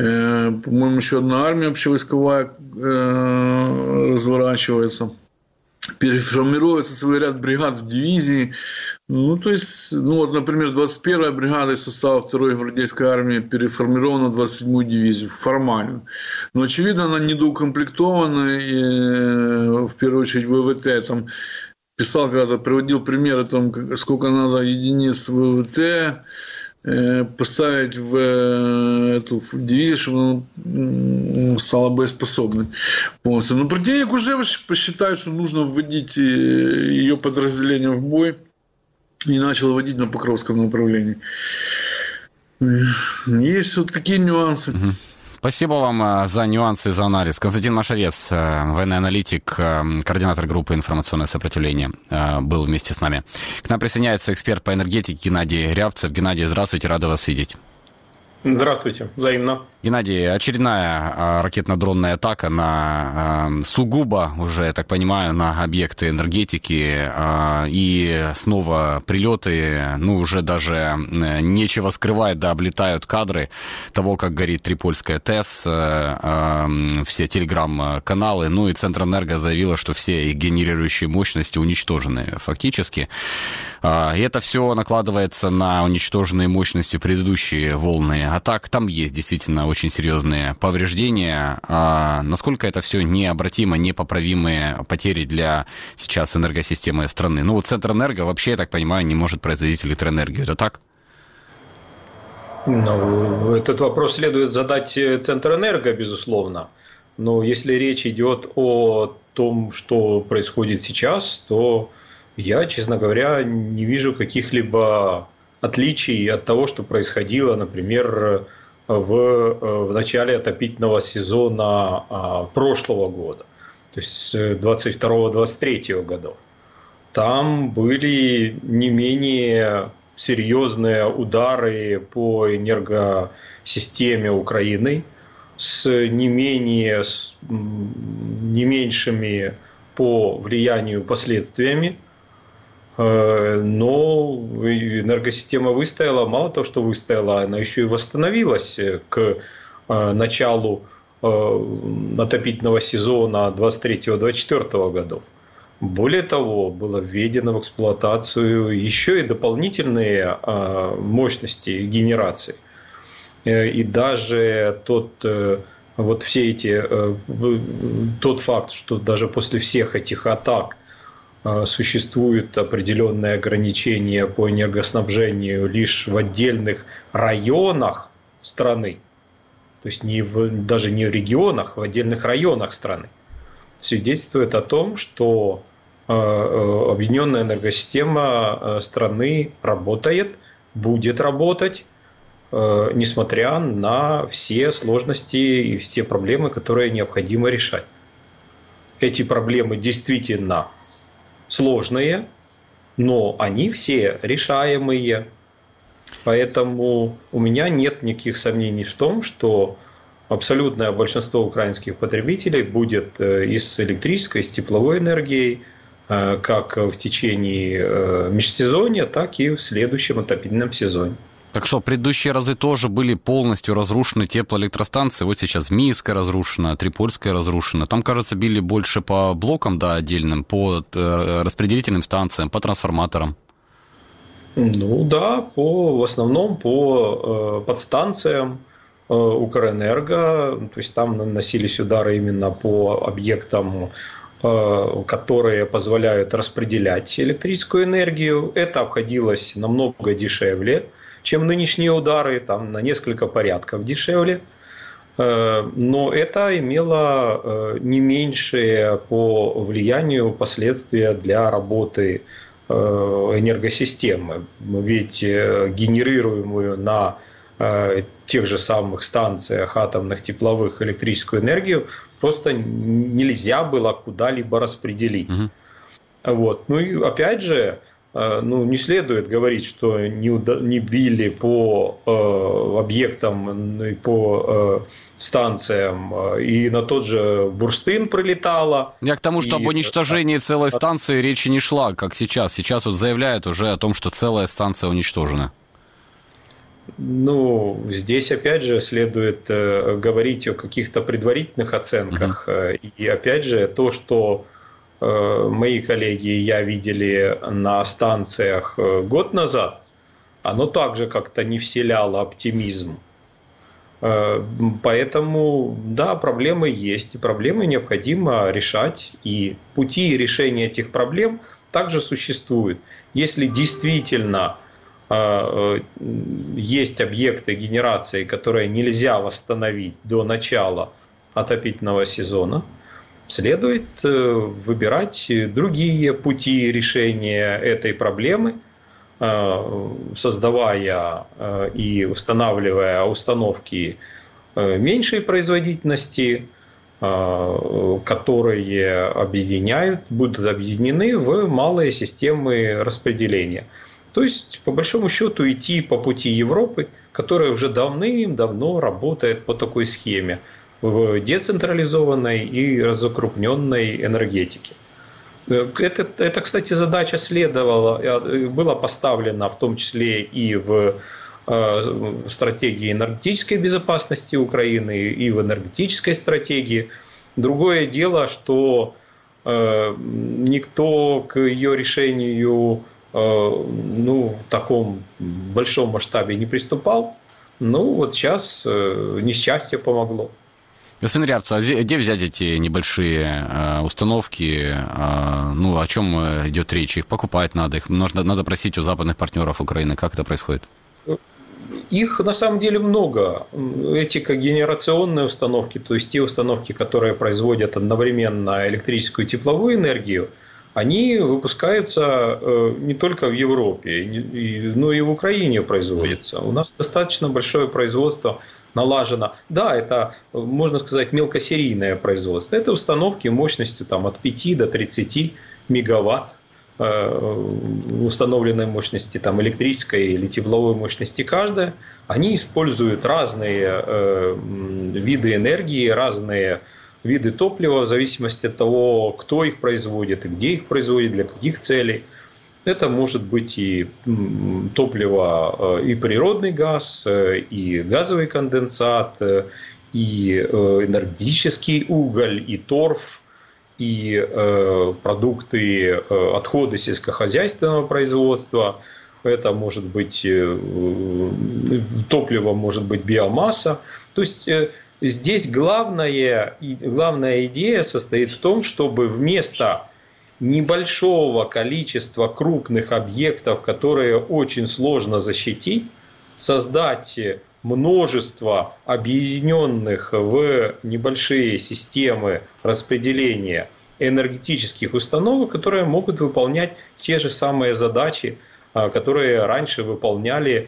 По-моему, еще одна армия общевойсковая разворачивается. переформируется целый ряд бригад в дивизии. Ну, то есть, вот, например, 21-я бригада из состава 2-й гвардейской армии переформирована в 27-ю дивизию формально. Но, очевидно, она недоукомплектована, и, в первую очередь, ВВТ. Там писал когда-то, приводил примеры, там, сколько надо единиц ВВТ поставить в эту дивизию, чтобы она стала боеспособной полностью. Но противник уже посчитает, что нужно вводить ее подразделение в бой, и начал вводить на Покровском направлении. Есть вот такие нюансы. Спасибо вам за нюансы, за анализ. Константин Машарец, военный аналитик, координатор группы «Информационное сопротивление», был вместе с нами. К нам присоединяется эксперт по энергетике Геннадий Рябцев. Геннадий, здравствуйте, рада вас видеть. Здравствуйте, взаимно. Геннадий, очередная ракетно-дронная атака на сугубо, уже, я так понимаю, на объекты энергетики, и снова прилеты, уже даже нечего скрывать, да, облетают кадры того, как горит Трипольская ТЭС, все телеграм-каналы, и Центрэнерго заявила, что все их генерирующие мощности уничтожены фактически. И это все накладывается на уничтоженные мощности предыдущие волны атак. Там есть действительно очень серьезные повреждения. Насколько это все необратимо, непоправимые потери для сейчас энергосистемы страны? Центрэнерго вообще, я так понимаю, не может производить электроэнергию. Это так? Этот вопрос следует задать Центрэнерго, безусловно. Но если речь идет о том, что происходит сейчас, то я, честно говоря, не вижу каких-либо отличий от того, что происходило, например, в начале отопительного сезона прошлого года, то есть 22-23 годов. Там были не менее серьезные удары по энергосистеме Украины с не меньшими по влиянию последствиями. Но энергосистема выстояла, мало того, что выстояла, она еще и восстановилась к началу отопительного сезона 23-24 годов. Более того, было введено в эксплуатацию еще и дополнительные мощности генерации. И даже тот факт, что даже после всех этих атак существуют определенные ограничения по энергоснабжению лишь в отдельных районах страны, то есть даже не в регионах, а в отдельных районах страны, свидетельствует о том, что объединенная энергосистема страны работает, будет работать, несмотря на все сложности и все проблемы, которые необходимо решать. Эти проблемы действительно сложные, но они все решаемые. Поэтому у меня нет никаких сомнений в том, что абсолютное большинство украинских потребителей будет и с электрической, и с тепловой энергией, как в течение межсезонья, так и в следующем отопительном сезоне. Так что, предыдущие разы тоже были полностью разрушены теплоэлектростанции. Вот сейчас Змеевская разрушена, Трипольская разрушена. Там, кажется, били больше по блокам, да, отдельным, по распределительным станциям, по трансформаторам. Да, в основном по подстанциям Укрэнерго. То есть там наносились удары именно по объектам, которые позволяют распределять электрическую энергию. Это обходилось намного дешевле, чем нынешние удары, там на несколько порядков дешевле. Но это имело не меньшее по влиянию последствия для работы энергосистемы. Ведь генерируемую на тех же самых станциях атомных, тепловых, электрическую энергию просто нельзя было куда-либо распределить. И опять же, не следует говорить, что не били по объектам, по станциям, и на тот же Бурштин прилетало. Я к тому, что об уничтожении целой станции речи не шла, как сейчас. Сейчас вот заявляют уже о том, что целая станция уничтожена. Здесь опять же следует говорить о каких-то предварительных оценках. И опять же то, что мои коллеги и я видели на станциях год назад, оно также как-то не вселяло оптимизм. Поэтому, да, проблемы есть, и проблемы необходимо решать, и пути решения этих проблем также существуют. Если действительно есть объекты генерации, которые нельзя восстановить до начала отопительного сезона, следует выбирать другие пути решения этой проблемы, создавая и устанавливая установки меньшей производительности, которые будут объединены в малые системы распределения. То есть, по большому счету, идти по пути Европы, которая уже давным-давно работает по такой схеме в децентрализованной и разукрупненной энергетике. Это, кстати, задача была поставлена в том числе и в стратегии энергетической безопасности Украины, и в энергетической стратегии. Другое дело, что никто к ее решению в таком большом масштабе не приступал. Вот сейчас несчастье помогло. Господин Рябцев, а где взять эти небольшие установки? О чем идет речь? Их покупать надо, их надо просить у западных партнеров Украины. Как это происходит? Их на самом деле много. Эти когенерационные установки, то есть те установки, которые производят одновременно электрическую и тепловую энергию, они выпускаются не только в Европе, но и в Украине производятся. У нас достаточно большое производство налажено. Да, это, можно сказать, мелкосерийное производство. Это установки мощностью от 5 до 30 мегаватт установленной мощности, электрической или тепловой мощности каждая. Они используют разные виды энергии, разные виды топлива в зависимости от того, кто их производит и где их производит, для каких целей. Это может быть и топливо, и природный газ, и газовый конденсат, и энергетический уголь, и торф, и продукты, отходы сельскохозяйственного производства. Это может быть топливо, может быть биомасса. То есть здесь главная идея состоит в том, чтобы вместо небольшого количества крупных объектов, которые очень сложно защитить, создать множество объединенных в небольшие системы распределения энергетических установок, которые могут выполнять те же самые задачи, которые раньше выполняли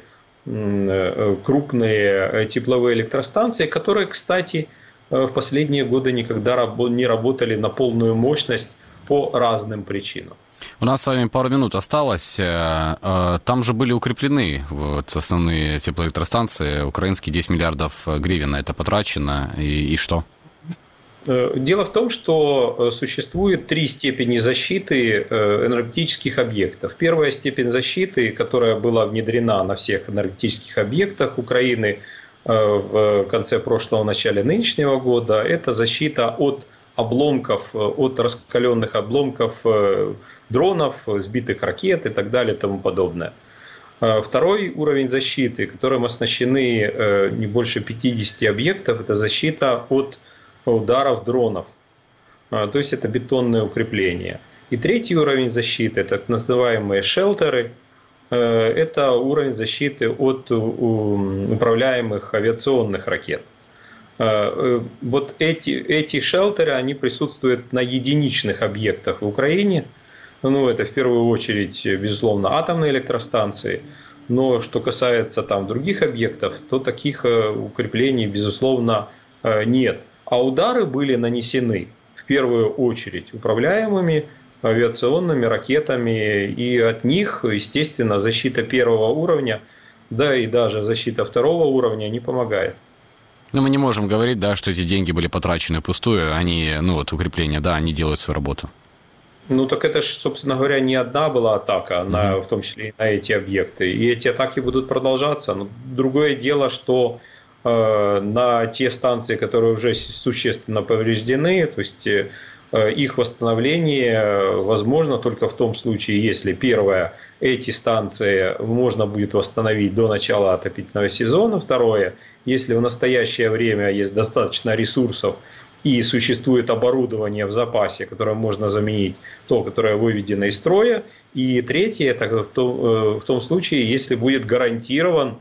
крупные тепловые электростанции, которые, кстати, в последние годы никогда не работали на полную мощность по разным причинам. У нас с вами пару минут осталось. Там же были укреплены основные теплоэлектростанции. Украинские 10 миллиардов гривен на это потрачено. И что? Дело в том, что существует 3 степени защиты энергетических объектов. Первая степень защиты, которая была внедрена на всех энергетических объектах Украины в конце прошлого, начале нынешнего года, это защита от обломков, от раскаленных обломков дронов, сбитых ракет и так далее и тому подобное. Второй уровень защиты, которым оснащены не больше 50 объектов, это защита от ударов дронов. То есть это бетонное укрепление. И третий уровень защиты, это так называемые шелтеры, это уровень защиты от управляемых авиационных ракет. Вот эти шелтеры, они присутствуют на единичных объектах в Украине. Это в первую очередь, безусловно, атомные электростанции. Но что касается других объектов, то таких укреплений, безусловно, нет. А удары были нанесены в первую очередь управляемыми авиационными ракетами. И от них, естественно, защита первого уровня, да и даже защита второго уровня не помогает. Но мы не можем говорить, что эти деньги были потрачены впустую. Они, укрепления, они делают свою работу. Так это же, собственно говоря, не одна была атака, в том числе и на эти объекты. И эти атаки будут продолжаться. Но другое дело, что на те станции, которые уже существенно повреждены, то есть их восстановление возможно только в том случае, если, первое, эти станции можно будет восстановить до начала отопительного сезона, второе, если в настоящее время есть достаточно ресурсов и существует оборудование в запасе, которое можно заменить то, которое выведено из строя, и третье, это в том случае, если будет гарантирована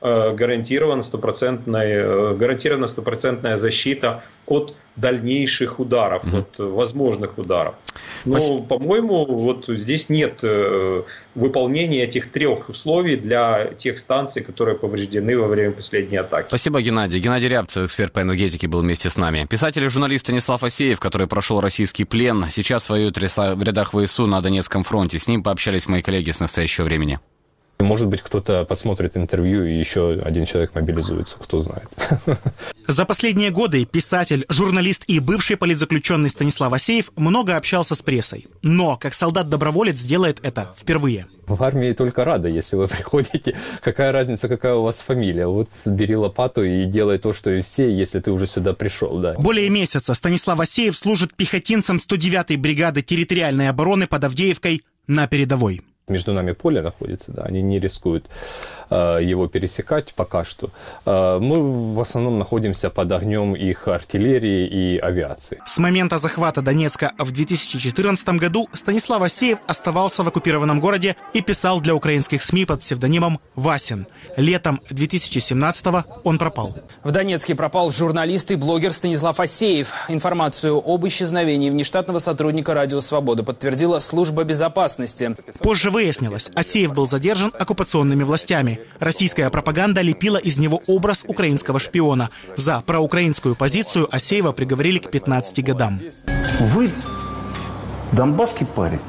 стопроцентная защита от дальнейших ударов, от возможных ударов. Но, по-моему, вот здесь нет выполнения этих трех условий для тех станций, которые повреждены во время последней атаки. Спасибо, Геннадий. Геннадий Рябцев, эксперт по энергетике, был вместе с нами. Писатель и журналист Станислав Асеев, который прошел российский плен, сейчас воюет в рядах ВСУ на Донецком фронте. С ним пообщались мои коллеги с настоящего времени. Может быть, кто-то посмотрит интервью, и еще один человек мобилизуется, кто знает. За последние годы писатель, журналист и бывший политзаключенный Станислав Асеев много общался с прессой. Но как солдат-доброволец делает это впервые. В армии только рада, если вы приходите. Какая разница, какая у вас фамилия? Вот бери лопату и делай то, что и все, если ты уже сюда пришел. Да. Более месяца Станислав Асеев служит пехотинцем 109-й бригады территориальной обороны под Авдеевкой на передовой. Между нами поле находится, да, они не рискуют его пересекать пока что. Мы в основном находимся под огнем их артиллерии и авиации. С момента захвата Донецка в 2014 году Станислав Асеев оставался в оккупированном городе и писал для украинских СМИ под псевдонимом Васин. Летом 2017-го он пропал. В Донецке пропал журналист и блогер Станислав Асеев. Информацию об исчезновении внештатного сотрудника «Радио Свобода» подтвердила служба безопасности. Позже выяснилось, Асеев был задержан оккупационными властями. Российская пропаганда лепила из него образ украинского шпиона. За проукраинскую позицию Асеева приговорили к 15 годам. Вы донбасский парень.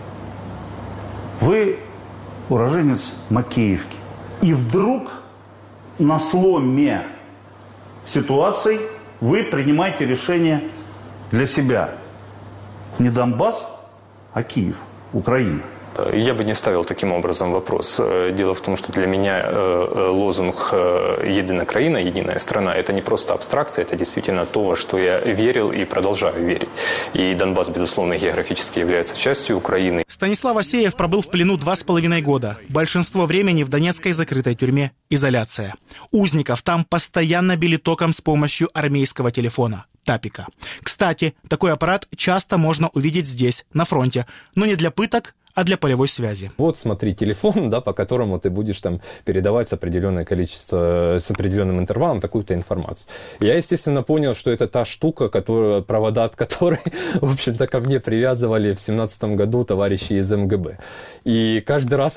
Вы уроженец Макеевки. И вдруг на сломе ситуаций вы принимаете решение для себя. Не Донбасс, а Киев, Украина. Я бы не ставил таким образом вопрос. Дело в том, что для меня лозунг «Единая краина, единая страна» – это не просто абстракция, это действительно то, во что я верил и продолжаю верить. И Донбасс, безусловно, географически является частью Украины. Станислав Асеев пробыл в плену 2,5 года. Большинство времени в донецкой закрытой тюрьме изоляция. Узников там постоянно били током с помощью армейского телефона. Тапика. Кстати, такой аппарат часто можно увидеть здесь, на фронте, но не для пыток, а для полевой связи. Вот смотри, телефон, да, по которому ты будешь там передавать с определенное количество, с определенным интервалом такую-то информацию. Я, естественно, понял, что это та штука, провода от которой, в общем-то, ко мне привязывали в 2017 году товарищи из МГБ. И каждый раз,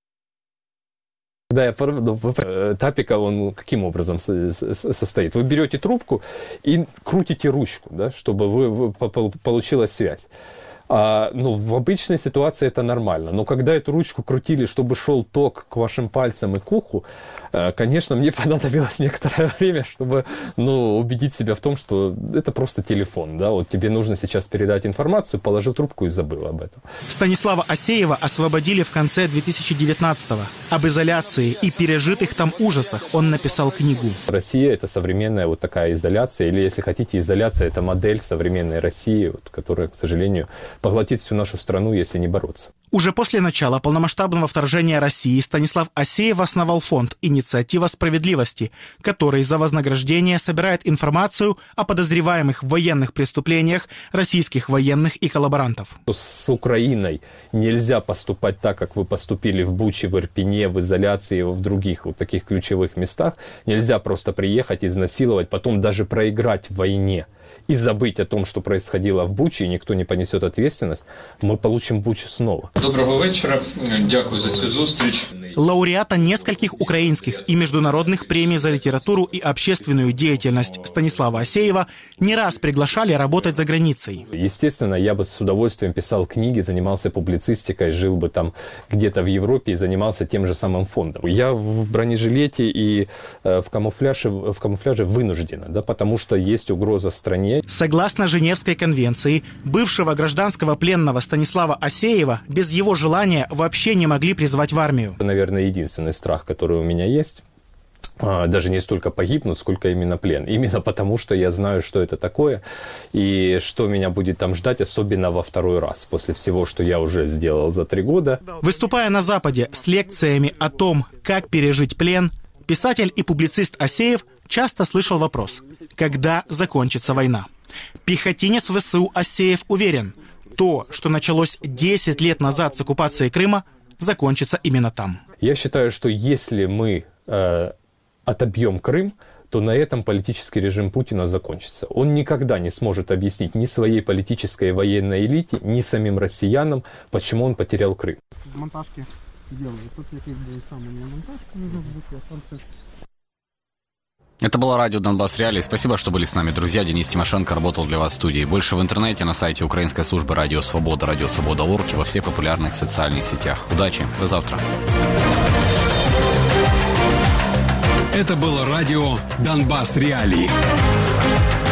когда тапика, он каким образом состоит? Вы берете трубку и крутите ручку, да, чтобы получилась связь. В обычной ситуации это нормально, но когда эту ручку крутили, чтобы шел ток к вашим пальцам и к уху, конечно, мне понадобилось некоторое время, чтобы убедить себя в том, что это просто телефон. Да? Вот тебе нужно сейчас передать информацию, положил трубку и забыл об этом. Станислава Асеева освободили в конце 2019-го. Об изоляции и пережитых там ужасах он написал книгу. Россия – это современная вот такая изоляция, или, если хотите, изоляция – это модель современной России, которая, к сожалению, поглотит всю нашу страну, если не бороться. Уже после начала полномасштабного вторжения России Станислав Асеев основал фонд «Инициатива справедливости», который за вознаграждение собирает информацию о подозреваемых в военных преступлениях российских военных и коллаборантов. С Украиной нельзя поступать так, как вы поступили в Буче, в Ирпене, в изоляции, в других вот таких ключевых местах. Нельзя просто приехать, изнасиловать, потом даже проиграть в войне и забыть о том, что происходило в Бучі, и никто не понесет ответственность, мы получим Бучу снова. Доброго вечера. Дякую за цю зустріч. Лауреата нескольких украинских и международных премий за литературу и общественную деятельность Станислава Асеева не раз приглашали работать за границей. Естественно, я бы с удовольствием писал книги, занимался публицистикой, жил бы там где-то в Европе и занимался тем же самым фондом. Я в бронежилете и в камуфляже вынуждена, да, потому что есть угроза стране. Согласно Женевской конвенции, бывшего гражданского пленного Станислава Асеева без его желания вообще не могли призвать в армию. Это, наверное, единственный страх, который у меня есть. даже не столько погибнут, сколько именно плен. Именно потому, что я знаю, что это такое и что меня будет там ждать, особенно во второй раз, после всего, что я уже сделал за 3 года. Выступая на Западе с лекциями о том, как пережить плен, писатель и публицист Асеев часто слышал вопрос: когда закончится война? Пехотинец ВСУ Асеев уверен, то, что началось 10 лет назад с оккупацией Крыма, закончится именно там. Я считаю, что если мы отобьем Крым, то на этом политический режим Путина закончится. Он никогда не сможет объяснить ни своей политической и военной элите, ни самим россиянам, почему он потерял Крым. Монтажки делают. Тут есть самые монтажки, нужно будет. Это было радио «Донбасс Реалии». Спасибо, что были с нами, друзья. Денис Тимошенко работал для вас в студии. Больше в интернете, на сайте украинской службы «Радио Свобода», «Радио Свобода.орг» и во всех популярных социальных сетях. Удачи, до завтра. Это было радио «Донбасс Реалии».